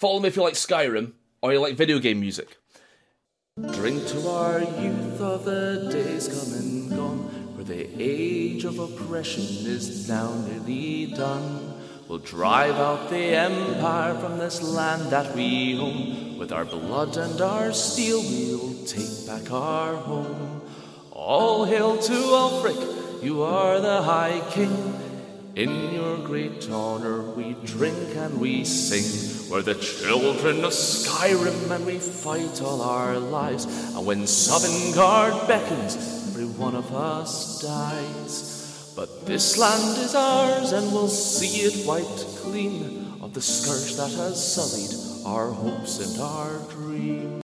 Follow me if you like Skyrim, or you like video game music. Drink to our youth of the days come and gone, where the age of oppression is now nearly done. We'll drive out the empire from this land that we own. With our blood and our steel we'll take back our home. All hail to Ulfric, you are the High King. In your great honor we drink and we sing. We're the children of Skyrim and we fight all our lives. And when Sovngarde beckons, every one of us dies. But this land is ours and we'll see it wiped clean of the scourge that has sullied our hopes and our dreams.